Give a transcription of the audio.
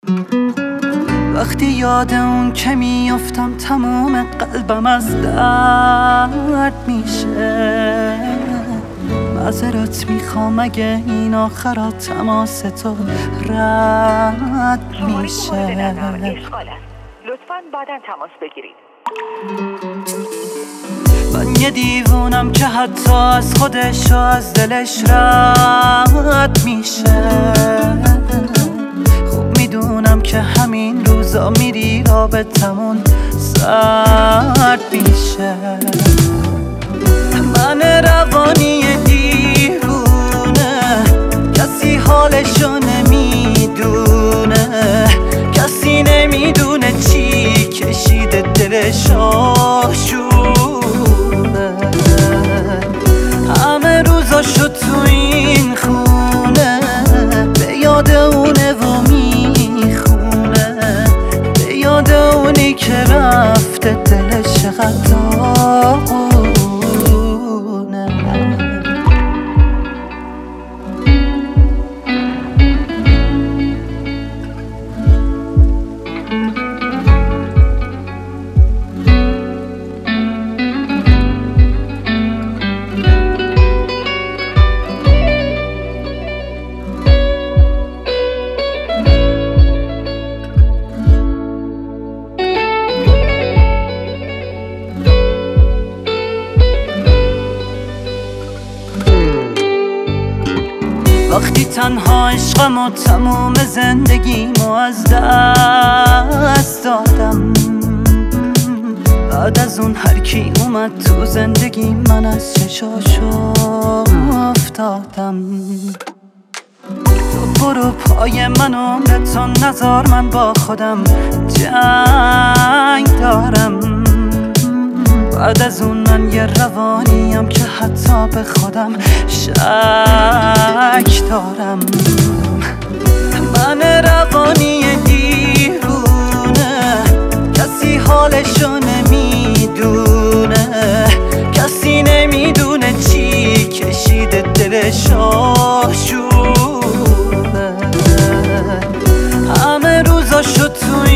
وقتی یاد اون که میافتم تمام قلبم از درد میشه. معذرت میخوام اگه این آخرات تماس تو رد میشه. لطفاً بعداً تماس بگیرید. من یه دیوونم که حتی از خودش و از دلش رد میشه. خوب میدونم که همین روزا میری رابطمون سرد میشه. من روانی دیوونه، کسی حالشو نمیدونه، کسی نمیدونه چی کشیده دلش آشوبه. همه روزاشو تو این خونه به یاد اونه و میخونه، به یاد اونی که رفته دلش چقدر داغونه. وقتی تنها عشقم و تموم زندگیمو از دست دادم، بعد از اون هر کی اومد تو زندگی من از چشاشو افتادم. تو برو پای من عمرتو نذار، من با خودم جنگ دارم. بعد از اون من یه روانیم که حتی به خودم شک دارم. من روانی دیوونه، کسی حالشو نمیدونه، کسی نمیدونه چی کشیده دلش آشوبه. همه روزاشو تو